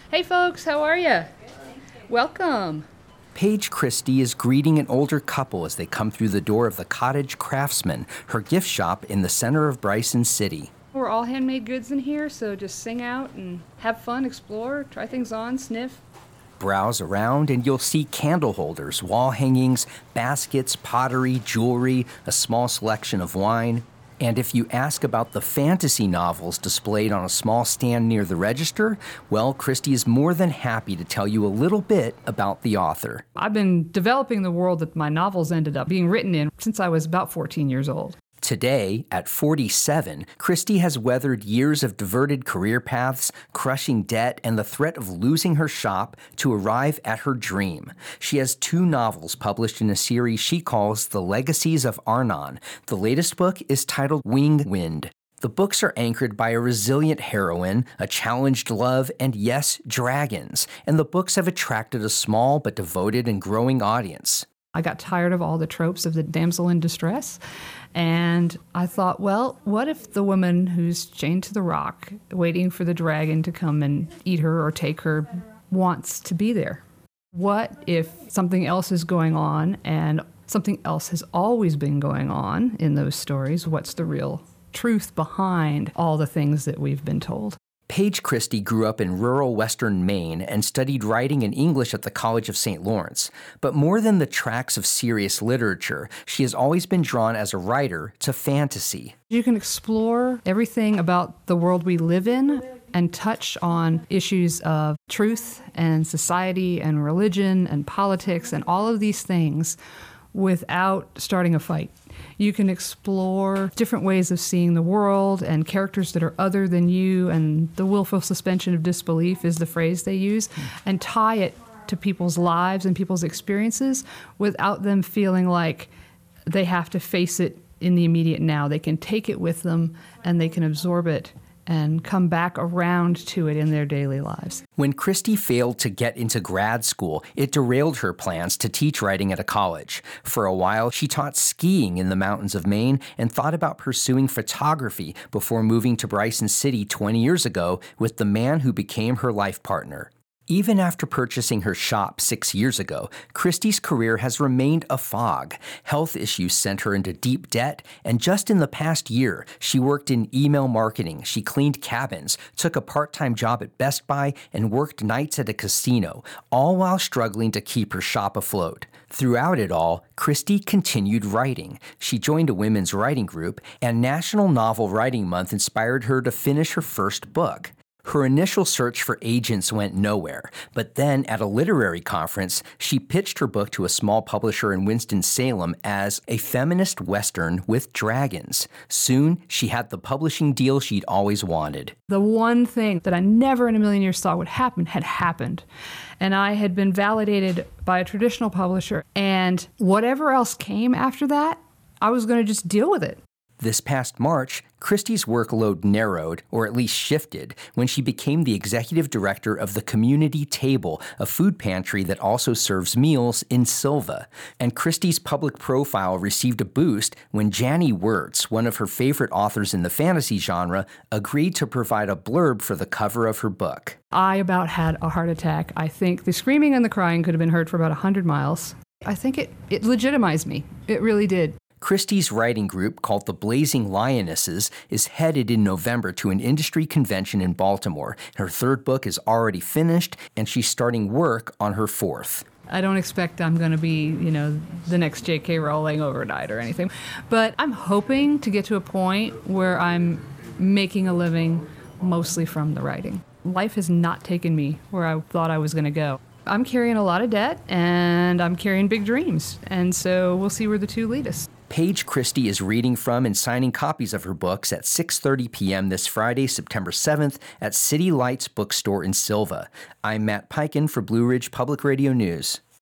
Hey folks, how are you? Welcome. Paige Christie is greeting an older couple as they come through the door of the Cottage Craftsman, her gift shop in the center of Bryson City. We're all handmade goods in here, so just sing out and have fun, explore, try things on, sniff. Browse around and you'll see candle holders, wall hangings, baskets, pottery, jewelry, a small selection of wine. And if you ask about the fantasy novels displayed on a small stand near the register, well, Christie is more than happy to tell you a little bit about the author. I've been developing the world that my novels ended up being written in since I was about 14 years old. Today, at 47, Christie has weathered years of diverted career paths, crushing debt, and the threat of losing her shop to arrive at her dream. She has 2 novels published in a series she calls The Legacies of Arnon. The latest book is titled Winged Wind. The books are anchored by a resilient heroine, a challenged love, and yes, dragons. And the books have attracted a small but devoted and growing audience. I got tired of all the tropes of the damsel in distress, and I thought, well, what if the woman who's chained to the rock, waiting for the dragon to come and eat her or take her, wants to be there? What if something else is going on and something else has always been going on in those stories? What's the real truth behind all the things that we've been told? Paige Christie grew up in rural western Maine and studied writing and English at the College of St. Lawrence. But more than the tracks of serious literature, she has always been drawn as a writer to fantasy. You can explore everything about the world we live in and touch on issues of truth and society and religion and politics and all of these things without starting a fight. You can explore different ways of seeing the world and characters that are other than you, and the willful suspension of disbelief is the phrase they use, and tie it to people's lives and people's experiences without them feeling like they have to face it in the immediate now. They can take it with them and they can absorb it and come back around to it in their daily lives. When Christie failed to get into grad school, it derailed her plans to teach writing at a college. For a while, she taught skiing in the mountains of Maine and thought about pursuing photography before moving to Bryson City 20 years ago with the man who became her life partner. Even after purchasing her shop 6 years ago, Christie's career has remained a fog. Health issues sent her into deep debt, and just in the past year, she worked in email marketing, she cleaned cabins, took a part-time job at Best Buy, and worked nights at a casino, all while struggling to keep her shop afloat. Throughout it all, Christie continued writing. She joined a women's writing group, and National Novel Writing Month inspired her to finish her first book. Her initial search for agents went nowhere, but then at a literary conference, she pitched her book to a small publisher in Winston-Salem as a feminist Western with dragons. Soon, she had the publishing deal she'd always wanted. The one thing that I never in a million years thought would happen had happened. And I had been validated by a traditional publisher, and whatever else came after that, I was going to just deal with it. This past March, Christie's workload narrowed, or at least shifted, when she became the executive director of the Community Table, a food pantry that also serves meals in Sylva. And Christie's public profile received a boost when Janny Wirtz, one of her favorite authors in the fantasy genre, agreed to provide a blurb for the cover of her book. I about had a heart attack. I think the screaming and the crying could have been heard for about 100 miles. I think it legitimized me. It really did. Christie's writing group, called the Blazing Lionesses, is headed in November to an industry convention in Baltimore. Her third book is already finished, and she's starting work on her fourth. I don't expect I'm going to be, the next J.K. Rowling overnight or anything. But I'm hoping to get to a point where I'm making a living mostly from the writing. Life has not taken me where I thought I was going to go. I'm carrying a lot of debt, and I'm carrying big dreams. And so we'll see where the two lead us. Paige Christie is reading from and signing copies of her books at 6:30 p.m. this Friday, September 7th at City Lights Bookstore in Sylva. I'm Matt Peiken for Blue Ridge Public Radio News.